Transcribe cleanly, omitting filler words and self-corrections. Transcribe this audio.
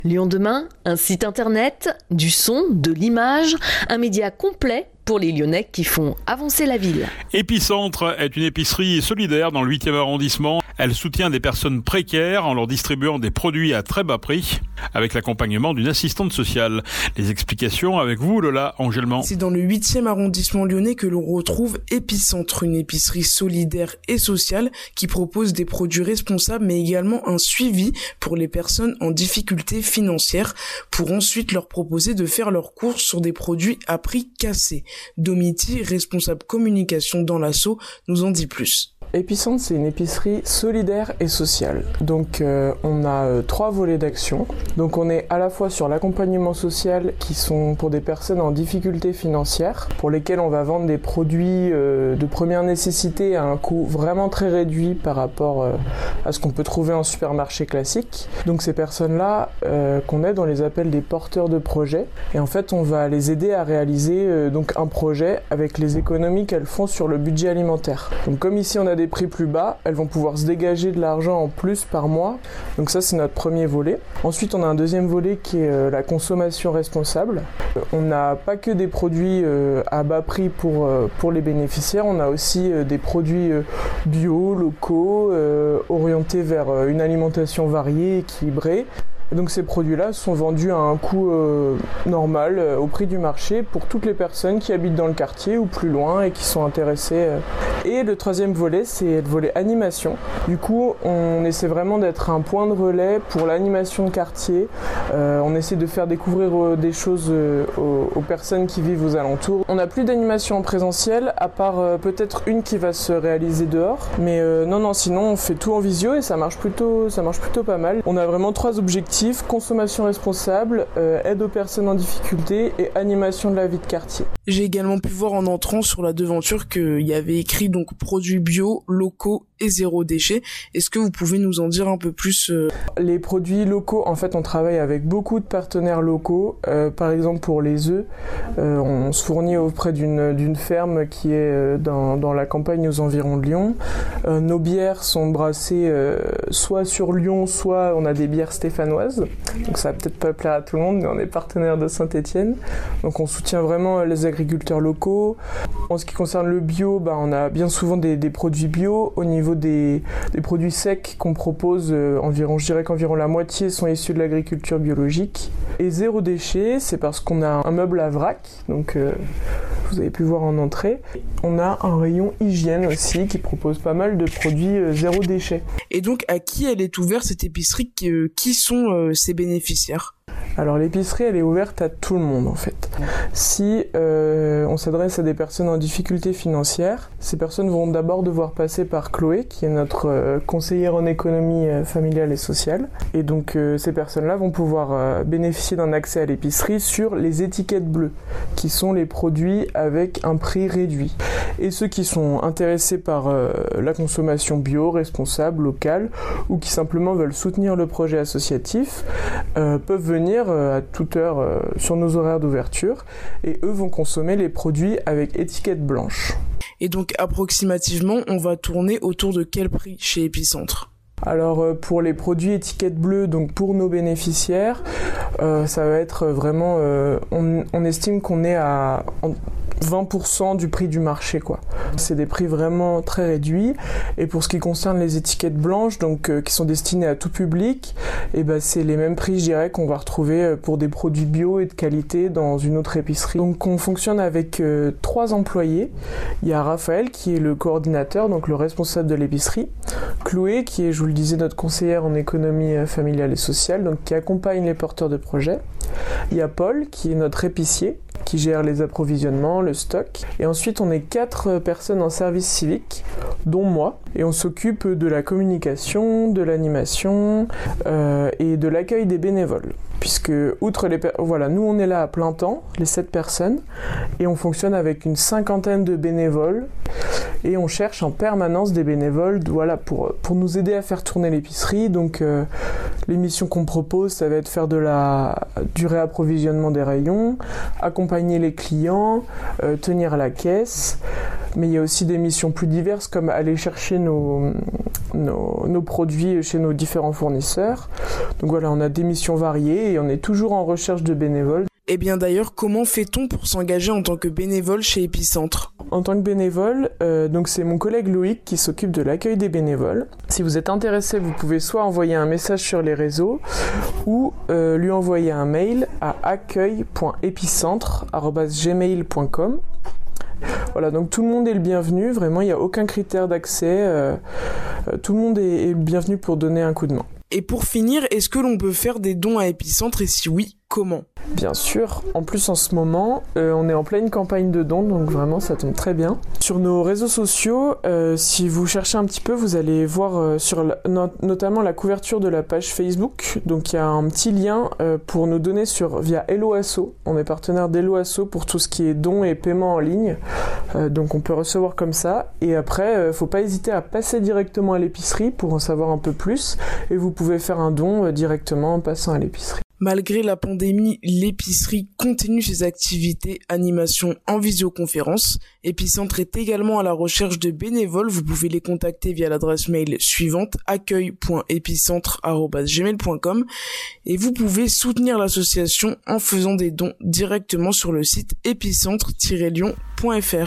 Lyon demain, un site internet, du son, de l'image, un média complet pour les Lyonnais qui font avancer la ville. Épicentre est une épicerie solidaire dans le 8e arrondissement. Elle soutient des personnes précaires en leur distribuant des produits à très bas prix avec l'accompagnement d'une assistante sociale. Les explications avec vous, Lola Angelman. C'est dans le 8e arrondissement lyonnais que l'on retrouve Épicentre, une épicerie solidaire et sociale qui propose des produits responsables mais également un suivi pour les personnes en difficulté financière pour ensuite leur proposer de faire leurs courses sur des produits à prix cassés. Domiti, responsable communication dans l'asso, nous en dit plus. Épicentre, c'est une épicerie solidaire et sociale. Donc on a 3 volets d'action. Donc on est à la fois sur l'accompagnement social qui sont pour des personnes en difficulté financière, pour lesquelles on va vendre des produits de première nécessité à un coût vraiment très réduit par rapport à ce qu'on peut trouver en supermarché classique. Donc ces personnes-là qu'on aide, on les appelle des porteurs de projets. Et en fait on va les aider à réaliser donc un projet avec les économies qu'elles font sur le budget alimentaire. Donc comme ici on a des prix plus bas, elles vont pouvoir se dégager de l'argent en plus par mois. Donc ça c'est notre premier volet. Ensuite on a un deuxième volet qui est la consommation responsable. On n'a pas que des produits à bas prix pour les bénéficiaires, on a aussi des produits bio, locaux, orientés vers une alimentation variée, équilibrée. Et donc ces produits-là sont vendus à un coût normal, au prix du marché, pour toutes les personnes qui habitent dans le quartier ou plus loin et qui sont intéressées. Et le troisième volet, c'est le volet animation. Du coup, on essaie vraiment d'être un point de relais pour l'animation de quartier. On essaie de faire découvrir des choses aux personnes qui vivent aux alentours. On n'a plus d'animation en présentiel, à part peut-être une qui va se réaliser dehors. Mais non, sinon on fait tout en visio et ça marche plutôt pas mal. On a vraiment 3 objectifs. Consommation responsable, aide aux personnes en difficulté et animation de la vie de quartier. J'ai également pu voir en entrant sur la devanture qu'il y avait écrit donc produits bio, locaux et zéro déchet. Est-ce que vous pouvez nous en dire un peu plus Les produits locaux, en fait on travaille avec beaucoup de partenaires locaux. Par exemple pour les œufs, on se fournit auprès d'une ferme qui est dans la campagne aux environs de Lyon. Nos bières sont brassées soit sur Lyon, soit on a des bières stéphanoises. Donc ça va peut-être pas plaire à tout le monde, mais on est partenaire de Saint-Étienne. Donc on soutient vraiment les agriculteurs locaux. En ce qui concerne le bio, on a bien souvent des produits bio. Au niveau des produits secs qu'on propose, je dirais qu'environ la moitié sont issus de l'agriculture biologique. Et zéro déchet, c'est parce qu'on a un meuble à vrac, donc vous avez pu voir en entrée. On a un rayon hygiène aussi qui propose pas mal de produits zéro déchet. Et donc à qui elle est ouverte cette épicerie, qui sont ses bénéficiaires ? Alors l'épicerie elle est ouverte à tout le monde en fait. Si on s'adresse à des personnes en difficulté financière, ces personnes vont d'abord devoir passer par Chloé qui est notre conseillère en économie familiale et sociale. Et donc ces personnes-là vont pouvoir bénéficier d'un accès à l'épicerie sur les étiquettes bleues qui sont les produits avec un prix réduit. Et ceux qui sont intéressés par la consommation bio, responsable, locale ou qui simplement veulent soutenir le projet associatif peuvent venir à toute heure sur nos horaires d'ouverture et eux vont consommer les produits avec étiquette blanche. Et donc approximativement, on va tourner autour de quel prix chez Épicentre ? Alors pour les produits étiquette bleue, donc pour nos bénéficiaires, ça va être vraiment, on estime qu'on est à 20% du prix du marché, quoi. C'est des prix vraiment très réduits. Et pour ce qui concerne les étiquettes blanches, donc qui sont destinées à tout public, c'est les mêmes prix, je dirais, qu'on va retrouver pour des produits bio et de qualité dans une autre épicerie. Donc on fonctionne avec 3 employés. Il y a Raphaël qui est le coordinateur, donc le responsable de l'épicerie. Chloé qui est, je vous le disais, notre conseillère en économie familiale et sociale, donc qui accompagne les porteurs de projets. Il y a Paul qui est notre épicier, qui gère les approvisionnements, le stock. Et ensuite, on est 4 personnes en service civique, dont moi. Et on s'occupe de la communication, de l'animation et de l'accueil des bénévoles. Puisque, outre nous on est là à plein temps, les 7 personnes, et on fonctionne avec une 50aine de bénévoles. Et on cherche en permanence des bénévoles pour nous aider à faire tourner l'épicerie. Donc les missions qu'on propose, ça va être faire du réapprovisionnement des rayons, accompagner les clients, tenir la caisse, Mais il y a aussi des missions plus diverses comme aller chercher nos produits chez nos différents fournisseurs. Donc voilà, on a des missions variées et on est toujours en recherche de bénévoles. Et bien d'ailleurs, comment fait-on pour s'engager en tant que bénévole chez Epicentre ? En tant que bénévole, donc c'est mon collègue Loïc qui s'occupe de l'accueil des bénévoles. Si vous êtes intéressé, vous pouvez soit envoyer un message sur les réseaux ou lui envoyer un mail à accueil.epicentre@gmail.com. Voilà, donc tout le monde est le bienvenu, vraiment il n'y a aucun critère d'accès, tout le monde est le bienvenu pour donner un coup de main. Et pour finir, est-ce que l'on peut faire des dons à Epicentre et si oui, comment ? Bien sûr, en plus en ce moment, on est en pleine campagne de dons, donc vraiment ça tombe très bien. Sur nos réseaux sociaux, si vous cherchez un petit peu, vous allez voir notamment la couverture de la page Facebook. Donc il y a un petit lien pour nous donner via Hello Asso. On est partenaire d'Hello Asso pour tout ce qui est dons et paiements en ligne. Donc on peut recevoir comme ça. Et après, faut pas hésiter à passer directement à l'épicerie pour en savoir un peu plus. Et vous pouvez faire un don directement en passant à l'épicerie. Malgré la pandémie, l'épicerie continue ses activités, animations en visioconférence. Epicentre est également à la recherche de bénévoles. Vous pouvez les contacter via l'adresse mail suivante, accueil.epicentre@gmail.com. Et vous pouvez soutenir l'association en faisant des dons directement sur le site epicentre-lyon.fr.